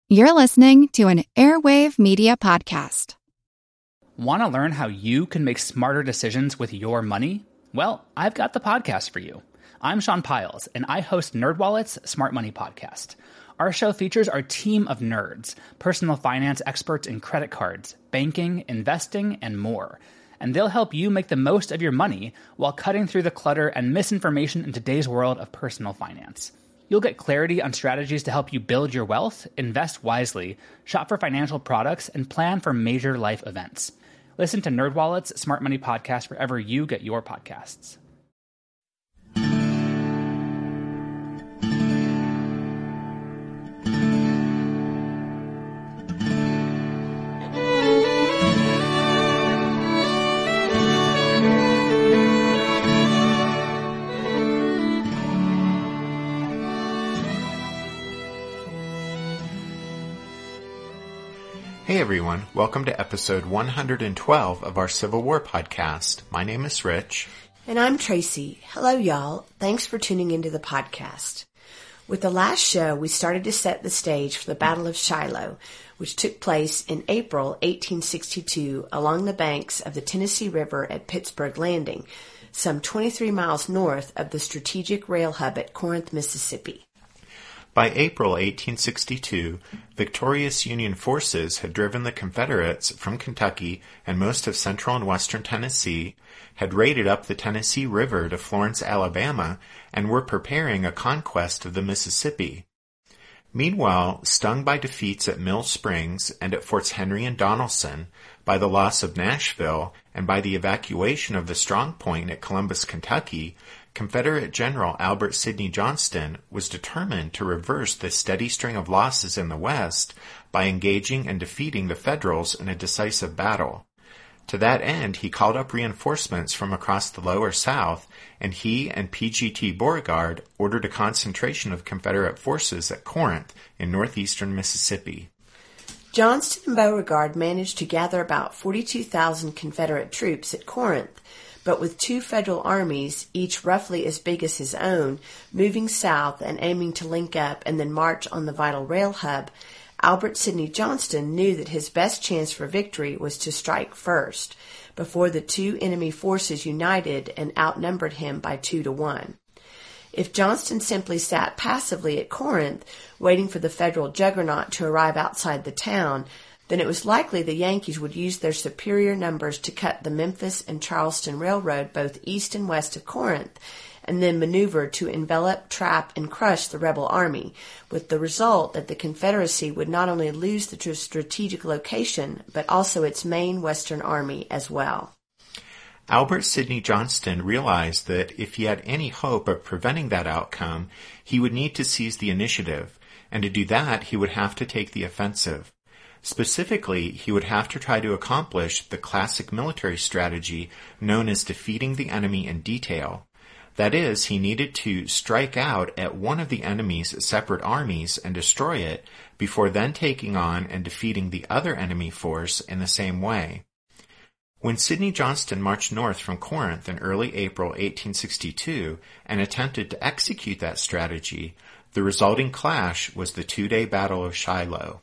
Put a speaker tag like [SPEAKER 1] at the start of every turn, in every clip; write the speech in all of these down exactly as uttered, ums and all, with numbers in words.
[SPEAKER 1] You're listening to an Airwave Media Podcast.
[SPEAKER 2] Want to learn how you can make smarter decisions with your money? Well, I've got the podcast for you. I'm Sean Piles, and I host NerdWallet's Smart Money Podcast. Our show features our team of nerds, personal finance experts in credit cards, banking, investing, and more. And they'll help you make the most of your money while cutting through the clutter and misinformation in today's world of personal finance. You'll get clarity on strategies to help you build your wealth, invest wisely, shop for financial products, and plan for major life events. Listen to NerdWallet's Smart Money Podcast wherever you get your podcasts.
[SPEAKER 3] Hey everyone, welcome to episode one hundred twelve of our Civil War podcast. My name is Rich.
[SPEAKER 4] And I'm Tracy. Hello y'all. Thanks for tuning into the podcast. With the last show, we started to set the stage for the Battle of Shiloh, which took place in April eighteen sixty-two along the banks of the Tennessee River at Pittsburgh Landing, some twenty-three miles north of the strategic rail hub at Corinth, Mississippi.
[SPEAKER 3] By April eighteen sixty-two, victorious Union forces had driven the Confederates from Kentucky and most of central and western Tennessee, had raided up the Tennessee River to Florence, Alabama, and were preparing a conquest of the Mississippi. Meanwhile, stung by defeats at Mill Springs and at Forts Henry and Donelson, by the loss of Nashville, and by the evacuation of the Strong Point at Columbus, Kentucky, Confederate General Albert Sidney Johnston was determined to reverse the steady string of losses in the West by engaging and defeating the Federals in a decisive battle. To that end, he called up reinforcements from across the lower South, and he and P G T Beauregard ordered a concentration of Confederate forces at Corinth in northeastern Mississippi.
[SPEAKER 4] Johnston and Beauregard managed to gather about forty-two thousand Confederate troops at Corinth, but with two Federal armies, each roughly as big as his own, moving south and aiming to link up and then march on the vital rail hub, Albert Sidney Johnston knew that his best chance for victory was to strike first, before the two enemy forces united and outnumbered him by two to one. If Johnston simply sat passively at Corinth, waiting for the Federal juggernaut to arrive outside the town, then it was likely the Yankees would use their superior numbers to cut the Memphis and Charleston Railroad both east and west of Corinth, and then maneuver to envelop, trap, and crush the rebel army, with the result that the Confederacy would not only lose the strategic location, but also its main western army as well.
[SPEAKER 3] Albert Sidney Johnston realized that if he had any hope of preventing that outcome, he would need to seize the initiative, and to do that he would have to take the offensive. Specifically, he would have to try to accomplish the classic military strategy known as defeating the enemy in detail. That is, he needed to strike out at one of the enemy's separate armies and destroy it before then taking on and defeating the other enemy force in the same way. When Sidney Johnston marched north from Corinth in early April eighteen sixty-two and attempted to execute that strategy, the resulting clash was the two-day Battle of Shiloh.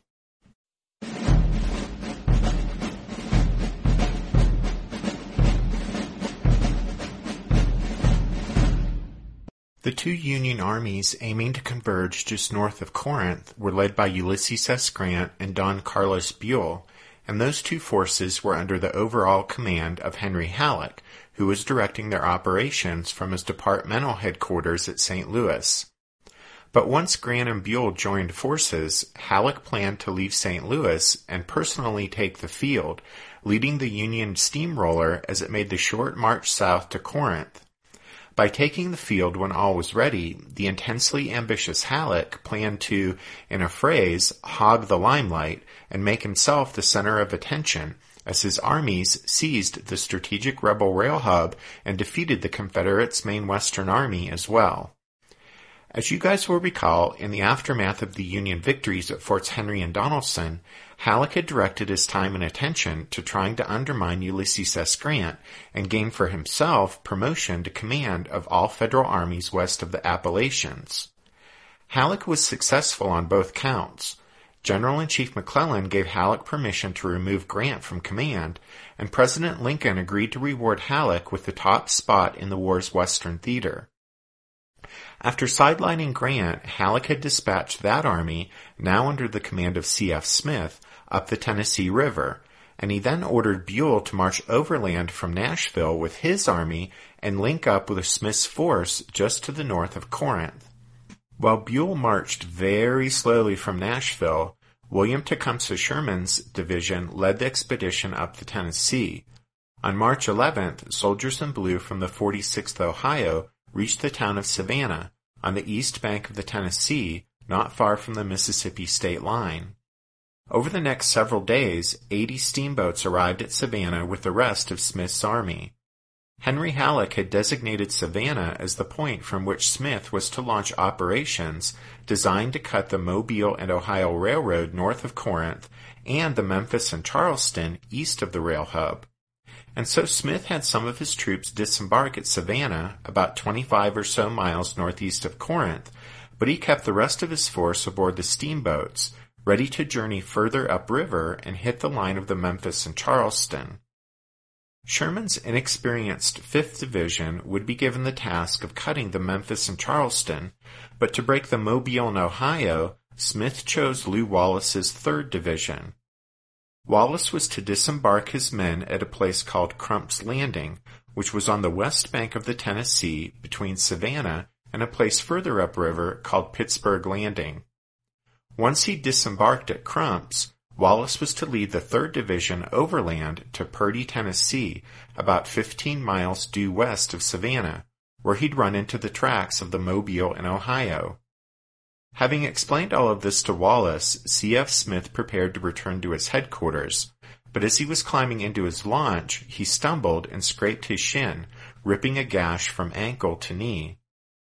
[SPEAKER 3] The two Union armies aiming to converge just north of Corinth were led by Ulysses S. Grant and Don Carlos Buell, and those two forces were under the overall command of Henry Halleck, who was directing their operations from his departmental headquarters at Saint Louis. But once Grant and Buell joined forces, Halleck planned to leave Saint Louis and personally take the field, leading the Union steamroller as it made the short march south to Corinth. By taking the field when all was ready, the intensely ambitious Halleck planned to, in a phrase, hog the limelight and make himself the center of attention, as his armies seized the strategic rebel rail hub and defeated the Confederates' main western army as well. As you guys will recall, in the aftermath of the Union victories at Forts Henry and Donelson, Halleck had directed his time and attention to trying to undermine Ulysses S. Grant and gain for himself promotion to command of all Federal armies west of the Appalachians. Halleck was successful on both counts. General-in-Chief McClellan gave Halleck permission to remove Grant from command, and President Lincoln agreed to reward Halleck with the top spot in the war's Western theater. After sidelining Grant, Halleck had dispatched that army, now under the command of C F Smith, up the Tennessee River, and he then ordered Buell to march overland from Nashville with his army and link up with Smith's force just to the north of Corinth. While Buell marched very slowly from Nashville, William Tecumseh Sherman's division led the expedition up the Tennessee. On March eleventh, soldiers in blue from the forty-sixth Ohio reached the town of Savannah, on the east bank of the Tennessee, not far from the Mississippi state line. Over the next several days, eighty steamboats arrived at Savannah with the rest of Smith's army. Henry Halleck had designated Savannah as the point from which Smith was to launch operations designed to cut the Mobile and Ohio Railroad north of Corinth and the Memphis and Charleston east of the rail hub. And so Smith had some of his troops disembark at Savannah, about twenty-five or so miles northeast of Corinth, but he kept the rest of his force aboard the steamboats, ready to journey further upriver and hit the line of the Memphis and Charleston. Sherman's inexperienced fifth Division would be given the task of cutting the Memphis and Charleston, but to break the Mobile and Ohio, Smith chose Lew Wallace's third Division. Wallace was to disembark his men at a place called Crump's Landing, which was on the west bank of the Tennessee between Savannah and a place further upriver called Pittsburgh Landing. Once he disembarked at Crump's, Wallace was to lead the third Division overland to Purdy, Tennessee, about fifteen miles due west of Savannah, where he'd run into the tracks of the Mobile and Ohio. Having explained all of this to Wallace, C F Smith prepared to return to his headquarters, but as he was climbing into his launch, he stumbled and scraped his shin, ripping a gash from ankle to knee.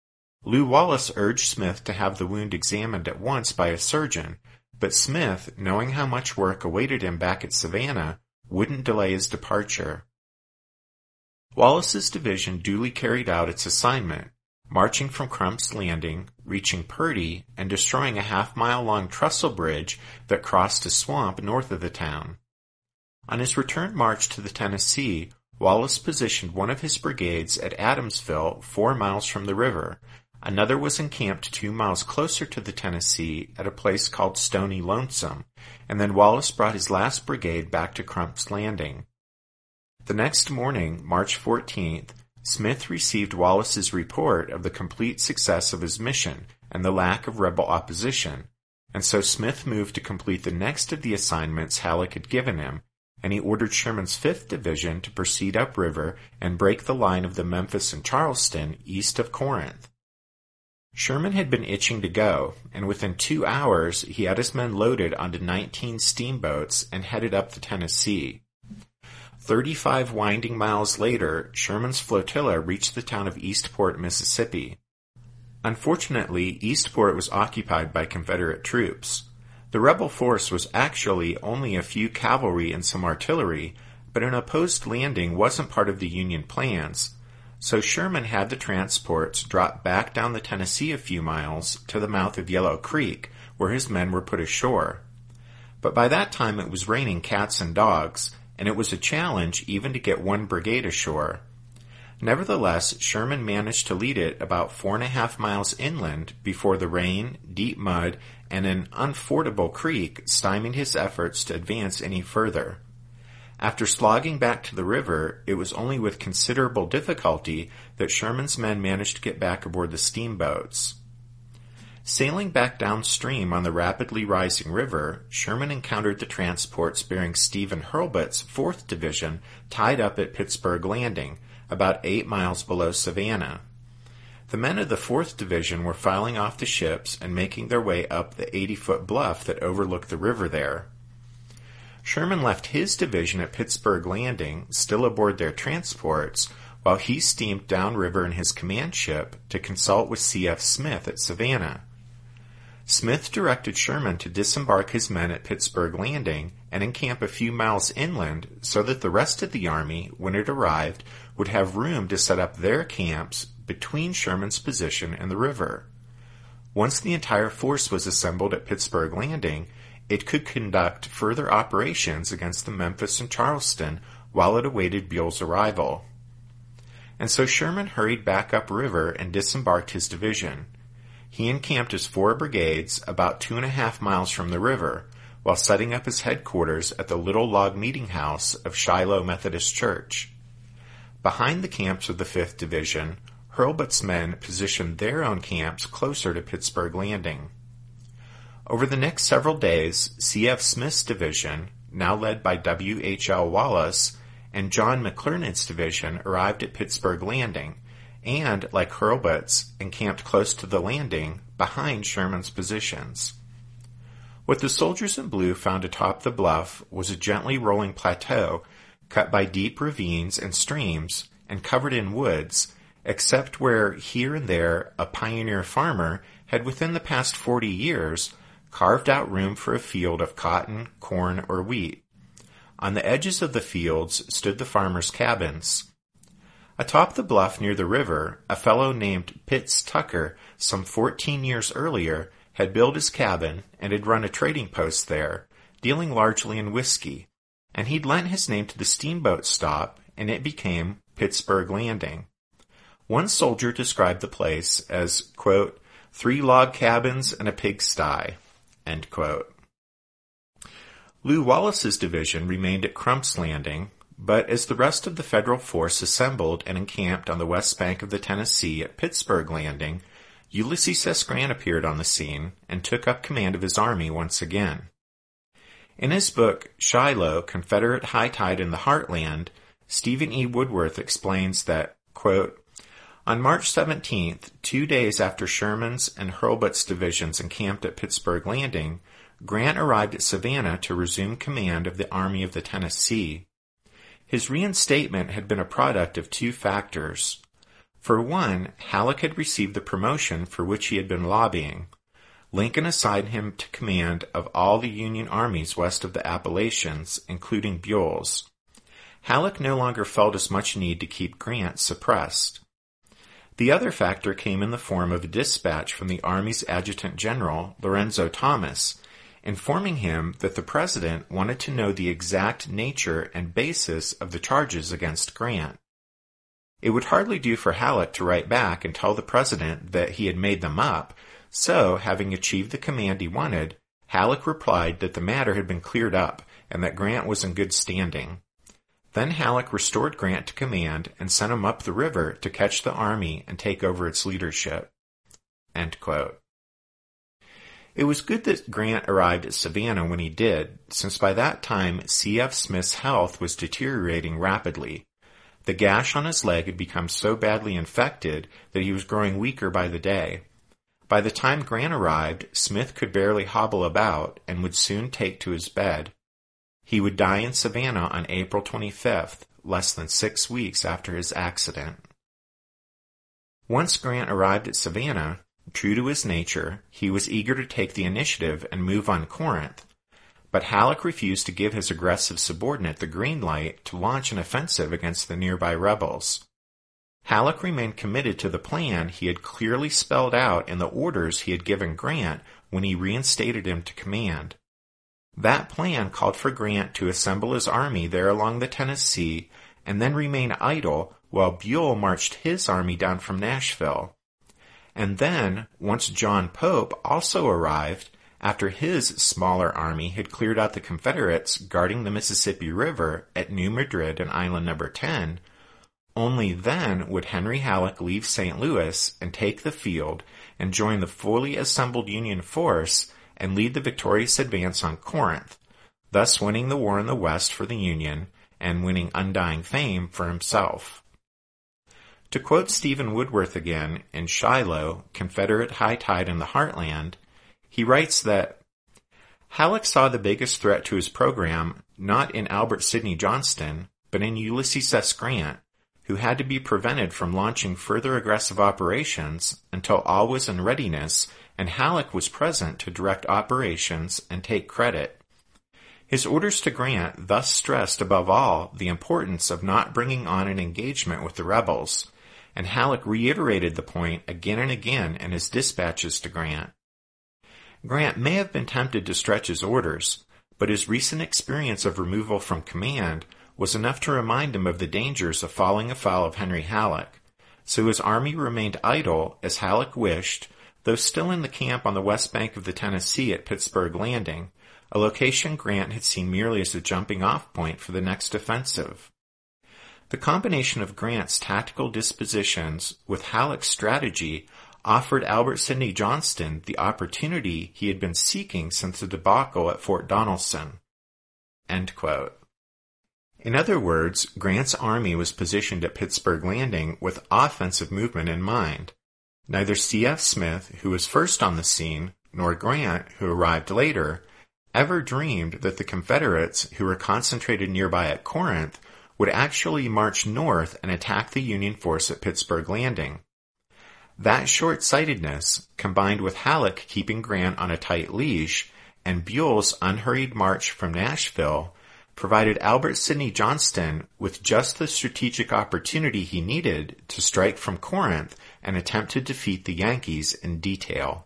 [SPEAKER 3] Lew Wallace urged Smith to have the wound examined at once by a surgeon, but Smith, knowing how much work awaited him back at Savannah, wouldn't delay his departure. Wallace's division duly carried out its assignment, marching from Crump's Landing, reaching Purdy, and destroying a half-mile-long trestle bridge that crossed a swamp north of the town. On his return march to the Tennessee, Wallace positioned one of his brigades at Adamsville, four miles from the river. Another was encamped two miles closer to the Tennessee at a place called Stony Lonesome, and then Wallace brought his last brigade back to Crump's Landing. The next morning, March fourteenth, Smith received Wallace's report of the complete success of his mission and the lack of rebel opposition, and so Smith moved to complete the next of the assignments Halleck had given him, and he ordered Sherman's fifth Division to proceed upriver and break the line of the Memphis and Charleston east of Corinth. Sherman had been itching to go, and within two hours he had his men loaded onto nineteen steamboats and headed up the Tennessee. Thirty-five winding miles later, Sherman's flotilla reached the town of Eastport, Mississippi. Unfortunately, Eastport was occupied by Confederate troops. The rebel force was actually only a few cavalry and some artillery, but an opposed landing wasn't part of the Union plans, so Sherman had the transports drop back down the Tennessee a few miles to the mouth of Yellow Creek, where his men were put ashore. But by that time it was raining cats and dogs, and it was a challenge even to get one brigade ashore. Nevertheless, Sherman managed to lead it about four and a half miles inland before the rain, deep mud, and an unfordable creek stymied his efforts to advance any further. After slogging back to the river, it was only with considerable difficulty that Sherman's men managed to get back aboard the steamboats. Sailing back downstream on the rapidly rising river, Sherman encountered the transports bearing Stephen Hurlbut's fourth Division tied up at Pittsburgh Landing, about eight miles below Savannah. The men of the fourth Division were filing off the ships and making their way up the eighty-foot bluff that overlooked the river there. Sherman left his division at Pittsburgh Landing, still aboard their transports, while he steamed downriver in his command ship to consult with C F Smith at Savannah. Smith directed Sherman to disembark his men at Pittsburgh Landing and encamp a few miles inland so that the rest of the army, when it arrived, would have room to set up their camps between Sherman's position and the river. Once the entire force was assembled at Pittsburgh Landing, it could conduct further operations against the Memphis and Charleston while it awaited Buell's arrival. And so Sherman hurried back upriver and disembarked his division. He encamped his four brigades about two and a half miles from the river, while setting up his headquarters at the little log meeting house of Shiloh Methodist Church. Behind the camps of the fifth Division, Hurlbut's men positioned their own camps closer to Pittsburgh Landing. Over the next several days, C F Smith's division, now led by W H L Wallace, and John McClernand's division arrived at Pittsburgh Landing, and, like Hurlbut's, encamped close to the landing behind Sherman's positions. What the soldiers in blue found atop the bluff was a gently rolling plateau cut by deep ravines and streams and covered in woods, except where here and there a pioneer farmer had within the past forty years carved out room for a field of cotton, corn, or wheat. On the edges of the fields stood the farmers' cabins. Atop the bluff near the river, a fellow named Pitts Tucker, some fourteen years earlier, had built his cabin and had run a trading post there, dealing largely in whiskey, and he'd lent his name to the steamboat stop, and it became Pittsburgh Landing. One soldier described the place as, quote, three log cabins and a pigsty, end quote. Lew Wallace's division remained at Crump's Landing, but as the rest of the Federal force assembled and encamped on the west bank of the Tennessee at Pittsburgh Landing, Ulysses S. Grant appeared on the scene and took up command of his army once again. In his book, Shiloh, Confederate High Tide in the Heartland, Stephen E. Woodworth explains that, quote, on March seventeenth, two days after Sherman's and Hurlbut's divisions encamped at Pittsburgh Landing, Grant arrived at Savannah to resume command of the Army of the Tennessee. His reinstatement had been a product of two factors. For one, Halleck had received the promotion for which he had been lobbying. Lincoln assigned him to command of all the Union armies west of the Appalachians, including Buell's. Halleck no longer felt as much need to keep Grant suppressed. The other factor came in the form of a dispatch from the Army's Adjutant General, Lorenzo Thomas, informing him that the President wanted to know the exact nature and basis of the charges against Grant. It would hardly do for Halleck to write back and tell the President that he had made them up, so, having achieved the command he wanted, Halleck replied that the matter had been cleared up and that Grant was in good standing. Then Halleck restored Grant to command and sent him up the river to catch the army and take over its leadership. End quote. It was good that Grant arrived at Savannah when he did, since by that time C F Smith's health was deteriorating rapidly. The gash on his leg had become so badly infected that he was growing weaker by the day. By the time Grant arrived, Smith could barely hobble about and would soon take to his bed. He would die in Savannah on April twenty-fifth, less than six weeks after his accident. Once Grant arrived at Savannah, true to his nature, he was eager to take the initiative and move on Corinth, but Halleck refused to give his aggressive subordinate the green light to launch an offensive against the nearby rebels. Halleck remained committed to the plan he had clearly spelled out in the orders he had given Grant when he reinstated him to command. That plan called for Grant to assemble his army there along the Tennessee and then remain idle while Buell marched his army down from Nashville. And then, once John Pope also arrived, after his smaller army had cleared out the Confederates guarding the Mississippi River at New Madrid and Island Number ten, only then would Henry Halleck leave Saint Louis and take the field and join the fully assembled Union force and lead the victorious advance on Corinth, thus winning the war in the West for the Union and winning undying fame for himself. To quote Stephen Woodworth again in Shiloh, Confederate High Tide in the Heartland, he writes that Halleck saw the biggest threat to his program not in Albert Sidney Johnston, but in Ulysses S. Grant, who had to be prevented from launching further aggressive operations until all was in readiness and Halleck was present to direct operations and take credit. His orders to Grant thus stressed above all the importance of not bringing on an engagement with the rebels, and Halleck reiterated the point again and again in his dispatches to Grant. Grant may have been tempted to stretch his orders, but his recent experience of removal from command was enough to remind him of the dangers of falling afoul of Henry Halleck, so his army remained idle as Halleck wished, though still in the camp on the west bank of the Tennessee at Pittsburgh Landing, a location Grant had seen merely as a jumping-off point for the next offensive. The combination of Grant's tactical dispositions with Halleck's strategy offered Albert Sidney Johnston the opportunity he had been seeking since the debacle at Fort Donelson." End quote. In other words, Grant's army was positioned at Pittsburgh Landing with offensive movement in mind. Neither C F. Smith, who was first on the scene, nor Grant, who arrived later, ever dreamed that the Confederates, who were concentrated nearby at Corinth, would actually march north and attack the Union force at Pittsburgh Landing. That short-sightedness, combined with Halleck keeping Grant on a tight leash, and Buell's unhurried march from Nashville, provided Albert Sidney Johnston with just the strategic opportunity he needed to strike from Corinth and attempt to defeat the Yankees in detail.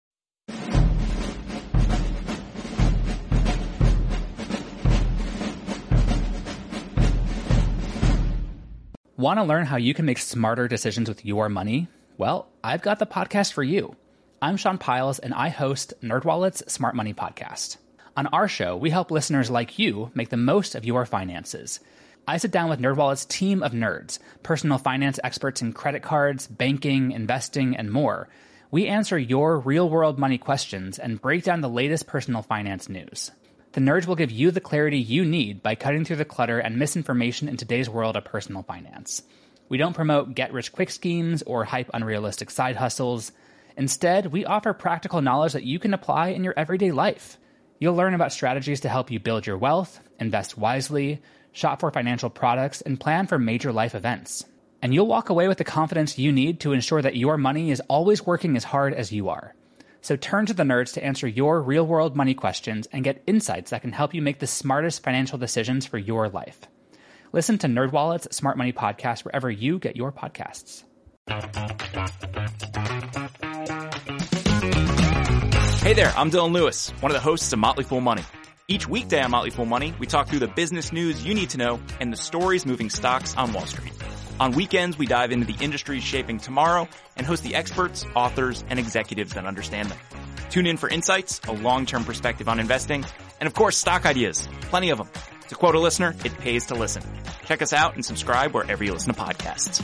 [SPEAKER 2] Want to learn how you can make smarter decisions with your money? Well, I've got the podcast for you. I'm Sean Piles, and I host NerdWallet's Smart Money Podcast. On our show, we help listeners like you make the most of your finances. I sit down with NerdWallet's team of nerds, personal finance experts in credit cards, banking, investing, and more. We answer your real-world money questions and break down the latest personal finance news. The nerds will give you the clarity you need by cutting through the clutter and misinformation in today's world of personal finance. We don't promote get-rich-quick schemes or hype unrealistic side hustles. Instead, we offer practical knowledge that you can apply in your everyday life. You'll learn about strategies to help you build your wealth, invest wisely, shop for financial products, and plan for major life events. And you'll walk away with the confidence you need to ensure that your money is always working as hard as you are. So turn to the nerds to answer your real-world money questions and get insights that can help you make the smartest financial decisions for your life. Listen to NerdWallet's Smart Money Podcast wherever you get your podcasts.
[SPEAKER 5] Hey there, I'm Dylan Lewis, one of the hosts of Motley Fool Money. Each weekday on Motley Fool Money, we talk through the business news you need to know and the stories moving stocks on Wall Street. On weekends, we dive into the industries shaping tomorrow and host the experts, authors, and executives that understand them. Tune in for insights, a long-term perspective on investing, and of course, stock ideas. Plenty of them. To quote a listener, it pays to listen. Check us out and subscribe wherever you listen to podcasts.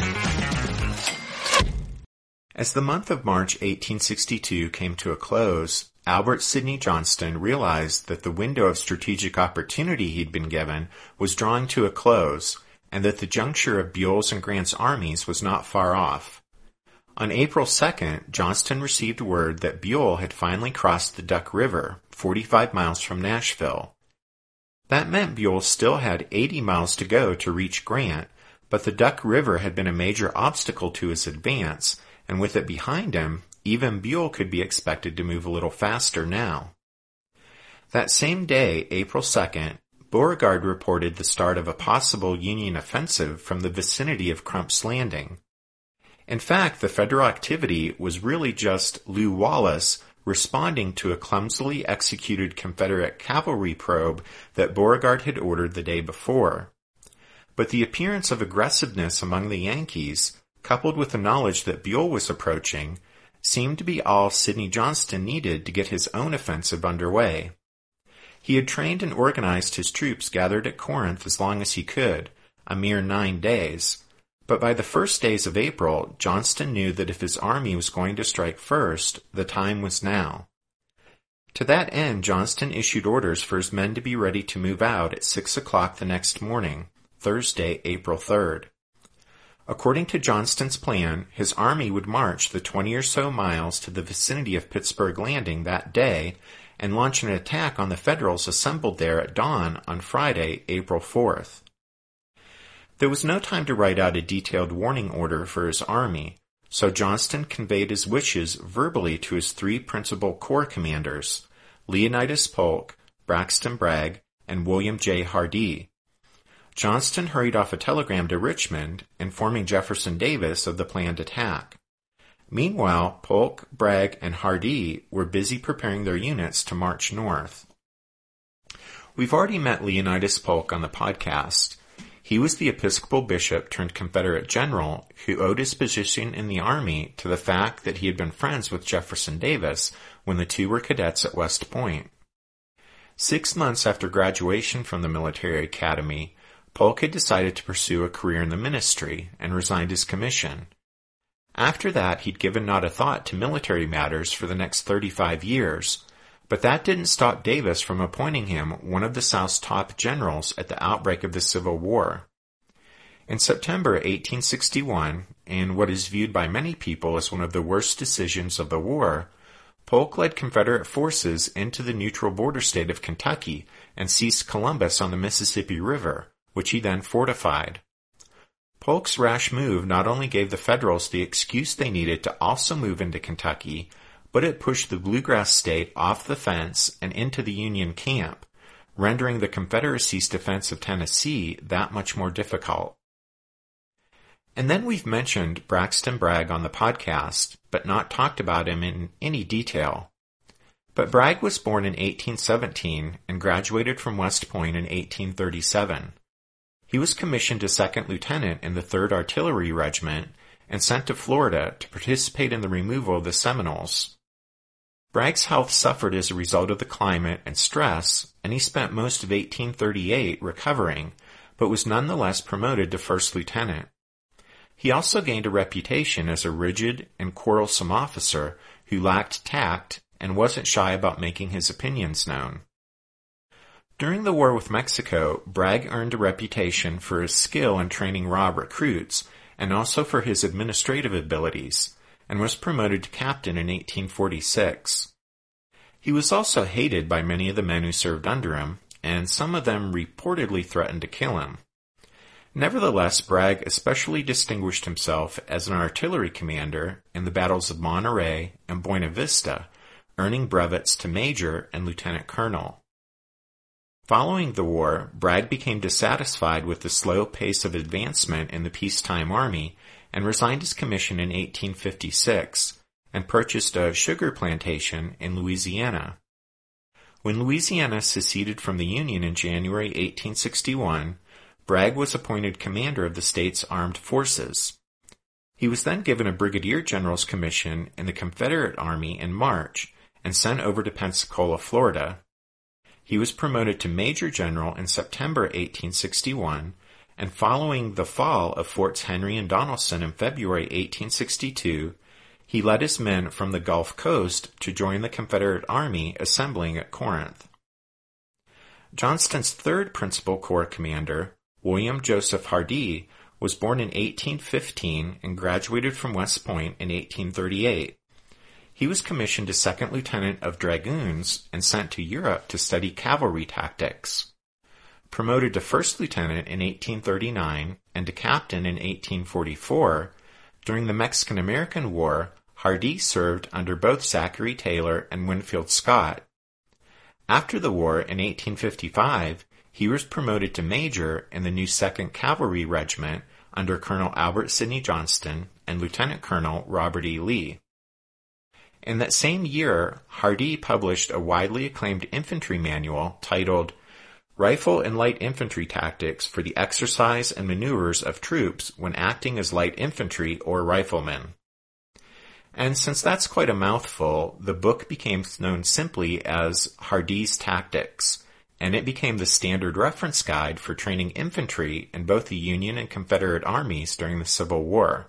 [SPEAKER 3] As the month of March eighteen sixty-two came to a close, Albert Sidney Johnston realized that the window of strategic opportunity he'd been given was drawing to a close, and that the juncture of Buell's and Grant's armies was not far off. On April second, Johnston received word that Buell had finally crossed the Duck River, forty-five miles from Nashville. That meant Buell still had eighty miles to go to reach Grant, but the Duck River had been a major obstacle to his advance, and with it behind him, even Buell could be expected to move a little faster now. That same day, April second, Beauregard reported the start of a possible Union offensive from the vicinity of Crump's Landing. In fact, the Federal activity was really just Lew Wallace responding to a clumsily executed Confederate cavalry probe that Beauregard had ordered the day before. But the appearance of aggressiveness among the Yankees, coupled with the knowledge that Buell was approaching, seemed to be all Sidney Johnston needed to get his own offensive underway. He had trained and organized his troops gathered at Corinth as long as he could, a mere nine days, but by the first days of April, Johnston knew that if his army was going to strike first, the time was now. To that end, Johnston issued orders for his men to be ready to move out at six o'clock the next morning, Thursday, April third. According to Johnston's plan, his army would march the twenty or so miles to the vicinity of Pittsburgh Landing that day and launch an attack on the Federals assembled there at dawn on Friday, April fourth. There was no time to write out a detailed warning order for his army, so Johnston conveyed his wishes verbally to his three principal corps commanders, Leonidas Polk, Braxton Bragg, and William J. Hardee. Johnston hurried off a telegram to Richmond, informing Jefferson Davis of the planned attack. Meanwhile, Polk, Bragg, and Hardee were busy preparing their units to march north. We've already met Leonidas Polk on the podcast. He was the Episcopal bishop turned Confederate general who owed his position in the Army to the fact that he had been friends with Jefferson Davis when the two were cadets at West Point. Six months after graduation from the military academy, Polk had decided to pursue a career in the ministry and resigned his commission. After that, he'd given not a thought to military matters for the next thirty-five years, but that didn't stop Davis from appointing him one of the South's top generals at the outbreak of the Civil War. In September eighteen sixty-one, in what is viewed by many people as one of the worst decisions of the war, Polk led Confederate forces into the neutral border state of Kentucky and seized Columbus on the Mississippi River, which he then fortified. Polk's rash move not only gave the Federals the excuse they needed to also move into Kentucky, but it pushed the bluegrass state off the fence and into the Union camp, rendering the Confederacy's defense of Tennessee that much more difficult. And then we've mentioned Braxton Bragg on the podcast, but not talked about him in any detail. But Bragg was born in eighteen seventeen and graduated from West Point in eighteen thirty-seven. He was commissioned as second lieutenant in the third Artillery Regiment and sent to Florida to participate in the removal of the Seminoles. Bragg's health suffered as a result of the climate and stress, and he spent most of eighteen thirty-eight recovering, but was nonetheless promoted to first lieutenant. He also gained a reputation as a rigid and quarrelsome officer who lacked tact and wasn't shy about making his opinions known. During the war with Mexico, Bragg earned a reputation for his skill in training raw recruits and also for his administrative abilities, and was promoted to captain in eighteen forty-six. He was also hated by many of the men who served under him, and some of them reportedly threatened to kill him. Nevertheless, Bragg especially distinguished himself as an artillery commander in the battles of Monterey and Buena Vista, earning brevets to major and lieutenant colonel. Following the war, Bragg became dissatisfied with the slow pace of advancement in the peacetime army and resigned his commission in eighteen fifty-six and purchased a sugar plantation in Louisiana. When Louisiana seceded from the Union in January eighteen sixty-one, Bragg was appointed commander of the state's armed forces. He was then given a brigadier general's commission in the Confederate Army in March and sent over to Pensacola, Florida. He was promoted to major general in September eighteen sixty-one, and following the fall of Forts Henry and Donelson in February eighteen sixty-two, he led his men from the Gulf Coast to join the Confederate Army assembling at Corinth. Johnston's third principal corps commander, William Joseph Hardee, was born in eighteen fifteen and graduated from West Point in eighteen thirty-eight. He was commissioned as second lieutenant of dragoons and sent to Europe to study cavalry tactics. Promoted to first lieutenant in eighteen thirty-nine and to captain in eighteen forty-four, during the Mexican-American War, Hardee served under both Zachary Taylor and Winfield Scott. After the war in eighteen fifty-five, he was promoted to major in the new second Cavalry Regiment under Colonel Albert Sidney Johnston and Lieutenant Colonel Robert E. Lee. In that same year, Hardee published a widely acclaimed infantry manual titled Rifle and Light Infantry Tactics for the Exercise and Maneuvers of Troops when Acting as Light Infantry or Riflemen. And since that's quite a mouthful, the book became known simply as Hardee's Tactics, and it became the standard reference guide for training infantry in both the Union and Confederate armies during the Civil War.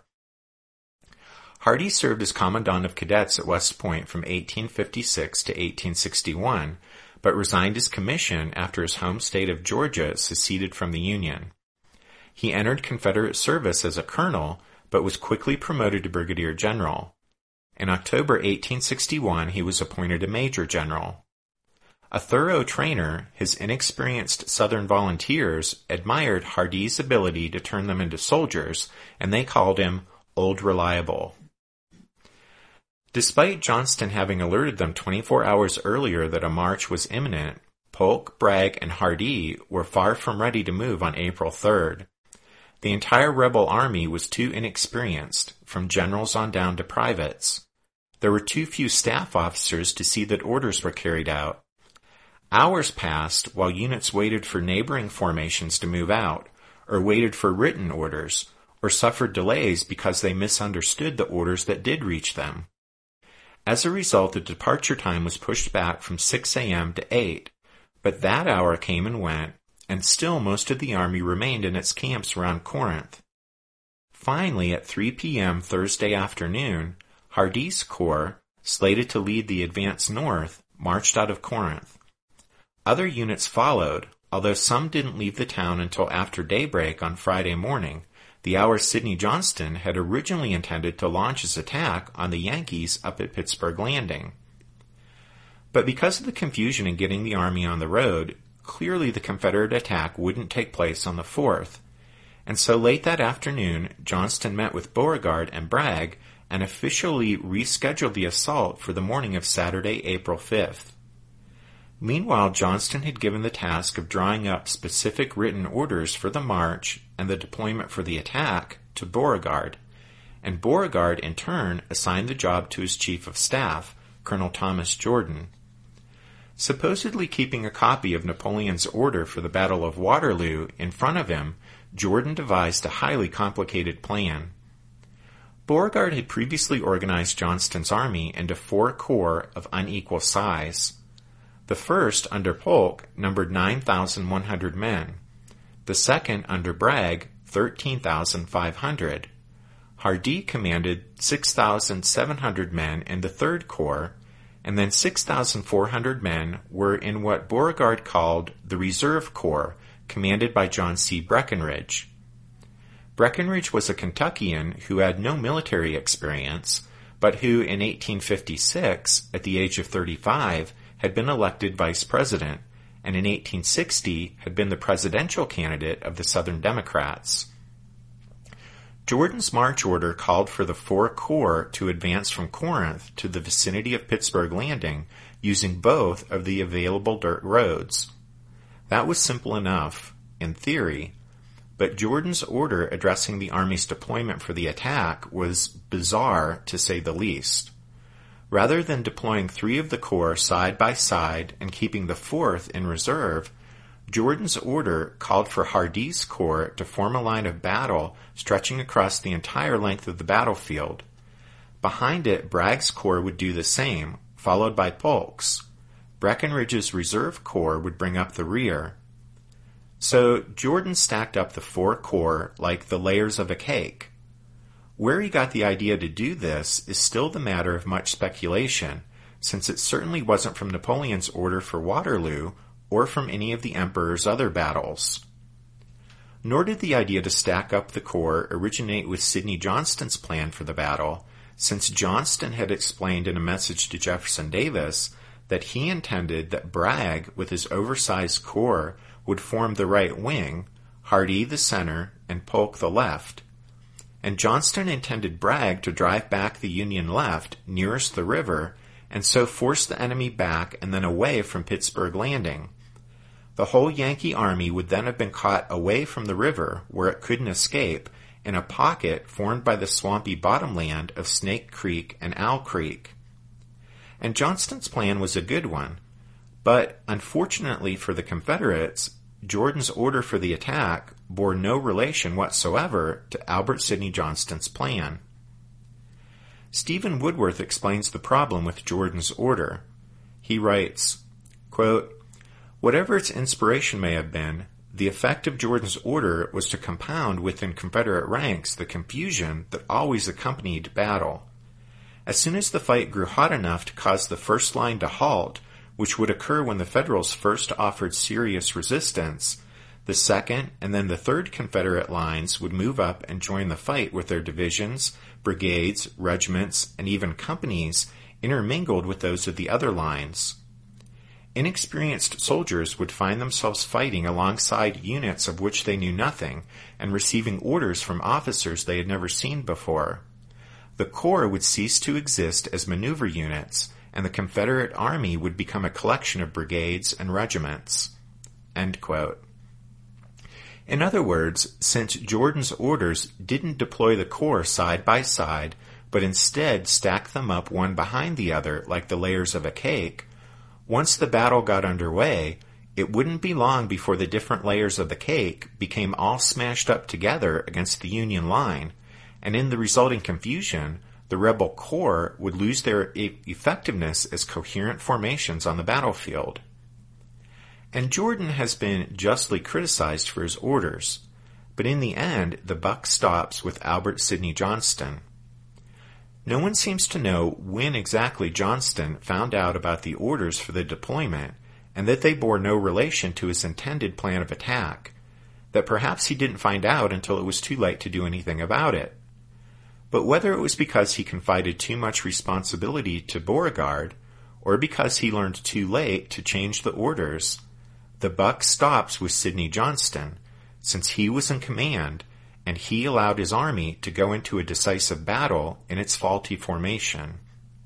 [SPEAKER 3] Hardee served as Commandant of Cadets at West Point from eighteen fifty-six to eighteen sixty-one, but resigned his commission after his home state of Georgia seceded from the Union. He entered Confederate service as a colonel, but was quickly promoted to brigadier general. In October eighteen sixty-one, he was appointed a major general. A thorough trainer, his inexperienced Southern volunteers admired Hardee's ability to turn them into soldiers, and they called him Old Reliable. Despite Johnston having alerted them twenty-four hours earlier that a march was imminent, Polk, Bragg, and Hardee were far from ready to move on April third. The entire rebel army was too inexperienced, from generals on down to privates. There were too few staff officers to see that orders were carried out. Hours passed while units waited for neighboring formations to move out, or waited for written orders, or suffered delays because they misunderstood the orders that did reach them. As a result, the departure time was pushed back from six a.m. to eight, but that hour came and went, and still most of the army remained in its camps around Corinth. Finally, at three p.m. Thursday afternoon, Hardee's corps, slated to lead the advance north, marched out of Corinth. Other units followed, although some didn't leave the town until after daybreak on Friday morning, the hour Sidney Johnston had originally intended to launch his attack on the Yankees up at Pittsburgh Landing. But because of the confusion in getting the army on the road, clearly the Confederate attack wouldn't take place on the fourth, and so late that afternoon, Johnston met with Beauregard and Bragg and officially rescheduled the assault for the morning of Saturday, April fifth. Meanwhile, Johnston had given the task of drawing up specific written orders for the march and the deployment for the attack to Beauregard, and Beauregard in turn assigned the job to his chief of staff, Colonel Thomas Jordan. Supposedly keeping a copy of Napoleon's order for the Battle of Waterloo in front of him, Jordan devised a highly complicated plan. Beauregard had previously organized Johnston's army into four corps of unequal size. The first, under Polk, numbered nine thousand one hundred men. The second, under Bragg, thirteen thousand five hundred. Hardee commanded six thousand seven hundred men in the third corps, and then six thousand four hundred men were in what Beauregard called the Reserve Corps, commanded by John C. Breckinridge. Breckinridge was a Kentuckian who had no military experience, but who in eighteen fifty-six, at the age of thirty-five, had been elected vice president, and in eighteen sixty had been the presidential candidate of the Southern Democrats. Jordan's march order called for the four corps to advance from Corinth to the vicinity of Pittsburgh Landing using both of the available dirt roads. That was simple enough, in theory, but Jordan's order addressing the Army's deployment for the attack was bizarre, to say the least. Rather than deploying three of the corps side by side and keeping the fourth in reserve, Jordan's order called for Hardee's corps to form a line of battle stretching across the entire length of the battlefield. Behind it, Bragg's corps would do the same, followed by Polk's. Breckinridge's reserve corps would bring up the rear. So Jordan stacked up the four corps like the layers of a cake. Where he got the idea to do this is still the matter of much speculation, since it certainly wasn't from Napoleon's order for Waterloo or from any of the Emperor's other battles. Nor did the idea to stack up the corps originate with Sidney Johnston's plan for the battle, since Johnston had explained in a message to Jefferson Davis that he intended that Bragg, with his oversized corps, would form the right wing, Hardee the center, and Polk the left. And Johnston intended Bragg to drive back the Union left nearest the river and so force the enemy back and then away from Pittsburgh Landing. The whole Yankee army would then have been caught away from the river where it couldn't escape in a pocket formed by the swampy bottomland of Snake Creek and Owl Creek. And Johnston's plan was a good one, but unfortunately for the Confederates, Jordan's order for the attack bore no relation whatsoever to Albert Sidney Johnston's plan. Stephen Woodworth explains the problem with Jordan's order. He writes, quote, "Whatever its inspiration may have been, the effect of Jordan's order was to compound within Confederate ranks the confusion that always accompanied battle. As soon as the fight grew hot enough to cause the first line to halt, which would occur when the Federals first offered serious resistance, the second and then the third Confederate lines would move up and join the fight with their divisions, brigades, regiments, and even companies intermingled with those of the other lines. Inexperienced soldiers would find themselves fighting alongside units of which they knew nothing and receiving orders from officers they had never seen before. The Corps would cease to exist as maneuver units, and the Confederate Army would become a collection of brigades and regiments." End quote. In other words, since Jordan's orders didn't deploy the corps side by side, but instead stacked them up one behind the other like the layers of a cake, once the battle got underway, it wouldn't be long before the different layers of the cake became all smashed up together against the Union line, and in the resulting confusion, the rebel corps would lose their e- effectiveness as coherent formations on the battlefield. And Jordan has been justly criticized for his orders, but in the end, the buck stops with Albert Sidney Johnston. No one seems to know when exactly Johnston found out about the orders for the deployment, and that they bore no relation to his intended plan of attack, that perhaps he didn't find out until it was too late to do anything about it. But whether it was because he confided too much responsibility to Beauregard, or because he learned too late to change the orders, the buck stops with Sidney Johnston, since he was in command, and he allowed his army to go into a decisive battle in its faulty formation.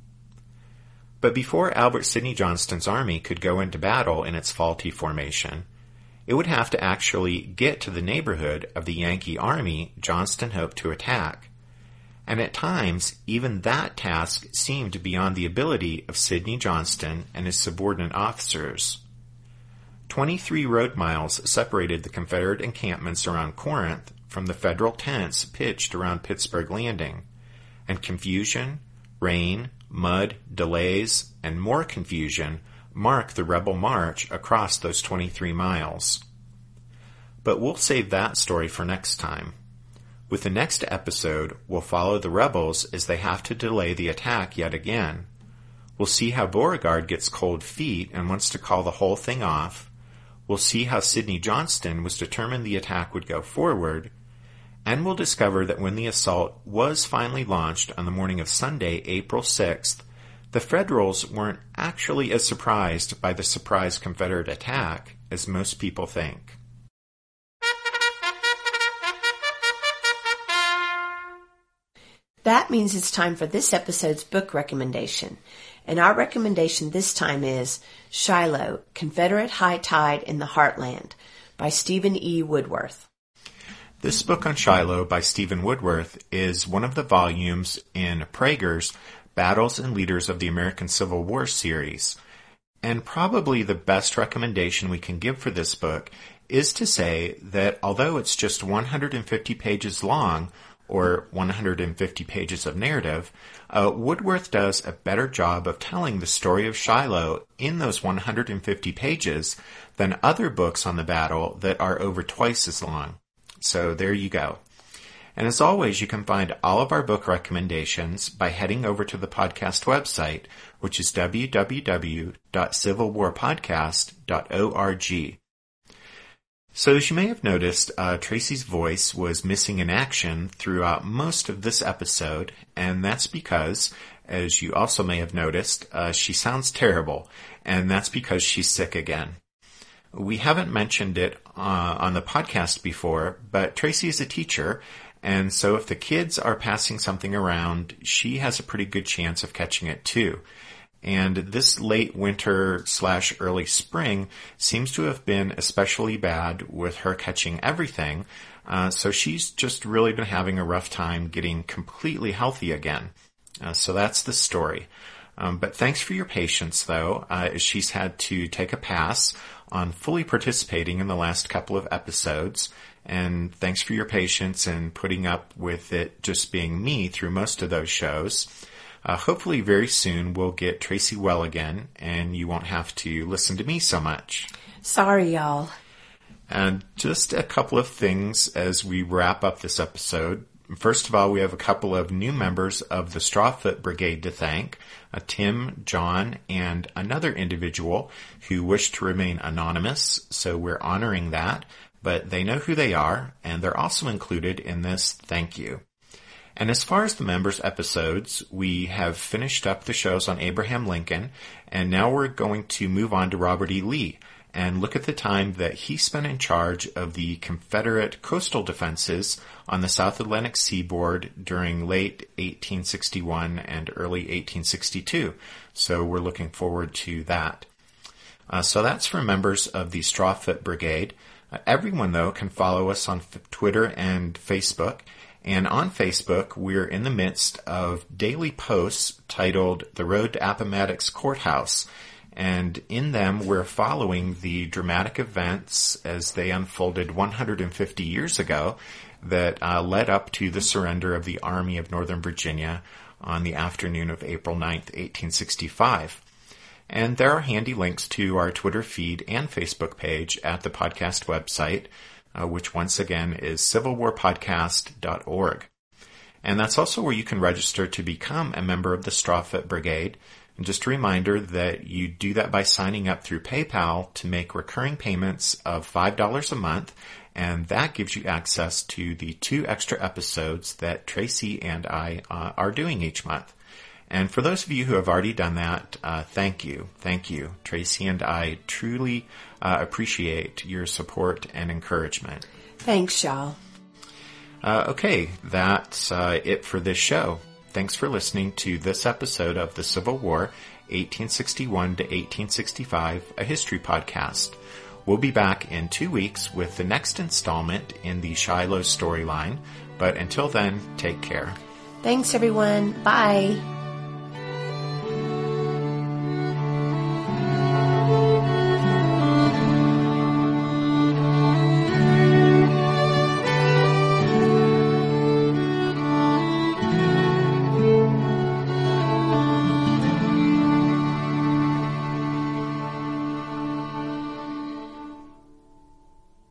[SPEAKER 3] But before Albert Sidney Johnston's army could go into battle in its faulty formation, it would have to actually get to the neighborhood of the Yankee army Johnston hoped to attack. And at times, even that task seemed beyond the ability of Sidney Johnston and his subordinate officers. Twenty-three road miles separated the Confederate encampments around Corinth from the Federal tents pitched around Pittsburgh Landing, and confusion, rain, mud, delays, and more confusion mark the rebel march across those twenty-three miles. But we'll save that story for next time. With the next episode, we'll follow the rebels as they have to delay the attack yet again. We'll see how Beauregard gets cold feet and wants to call the whole thing off. We'll see how Sidney Johnston was determined the attack would go forward, and we'll discover that when the assault was finally launched on the morning of Sunday, April sixth, the Federals weren't actually as surprised by the surprise Confederate attack as most people think.
[SPEAKER 4] That means it's time for this episode's book recommendation. And our recommendation this time is Shiloh, Confederate High Tide in the Heartland by Stephen E. Woodworth.
[SPEAKER 3] This book on Shiloh by Stephen Woodworth is one of the volumes in Prager's Battles and Leaders of the American Civil War series. And probably the best recommendation we can give for this book is to say that although it's just one hundred fifty pages long, or one hundred fifty pages of narrative, uh, Woodworth does a better job of telling the story of Shiloh in those one hundred fifty pages than other books on the battle that are over twice as long. So there you go. And as always, you can find all of our book recommendations by heading over to the podcast website, which is w w w dot civil war podcast dot org. So as you may have noticed, uh, Tracy's voice was missing in action throughout most of this episode, and that's because, as you also may have noticed, uh, she sounds terrible, and that's because she's sick again. We haven't mentioned it uh, on the podcast before, but Tracy is a teacher, and so if the kids are passing something around, she has a pretty good chance of catching it too. And this late winter slash early spring seems to have been especially bad with her catching everything. Uh, so she's just really been having a rough time getting completely healthy again. Uh, so that's the story. Um, but thanks for your patience, though, uh, as she's had to take a pass on fully participating in the last couple of episodes. And thanks for your patience and putting up with it just being me through most of those shows. Uh, hopefully very soon we'll get Tracy well again, and you won't have to listen to me so much.
[SPEAKER 4] Sorry, y'all.
[SPEAKER 3] And just a couple of things as we wrap up this episode. First of all, we have a couple of new members of the Strawfoot Brigade to thank, uh, Tim, John, and another individual who wished to remain anonymous, so we're honoring that, but they know who they are, and they're also included in this thank you. And as far as the members' episodes, we have finished up the shows on Abraham Lincoln, and now we're going to move on to Robert E. Lee and look at the time that he spent in charge of the Confederate coastal defenses on the South Atlantic seaboard during late eighteen sixty-one and early eighteen sixty-two. So we're looking forward to that. Uh, so that's for members of the Strawfoot Brigade. Uh, everyone, though, can follow us on F- Twitter and Facebook. And on Facebook, we're in the midst of daily posts titled The Road to Appomattox Courthouse. And in them, we're following the dramatic events as they unfolded one hundred fifty years ago that uh, led up to the surrender of the Army of Northern Virginia on the afternoon of April ninth, eighteen sixty-five. And there are handy links to our Twitter feed and Facebook page at the podcast website, uh, which once again is civil war podcast dot org. And that's also where you can register to become a member of the Strawfoot Brigade. And just a reminder that you do that by signing up through PayPal to make recurring payments of five dollars a month, and that gives you access to the two extra episodes that Tracy and I uh, are doing each month. And for those of you who have already done that, uh, thank you. Thank you. Tracy and I truly uh, appreciate your support and encouragement.
[SPEAKER 4] Thanks, Shaw.
[SPEAKER 3] Uh, okay, that's uh, it for this show. Thanks for listening to this episode of The Civil War, eighteen sixty-one to eighteen sixty-five, a history podcast. We'll be back in two weeks with the next installment in the Shiloh storyline. But until then, take care.
[SPEAKER 4] Thanks, everyone. Bye.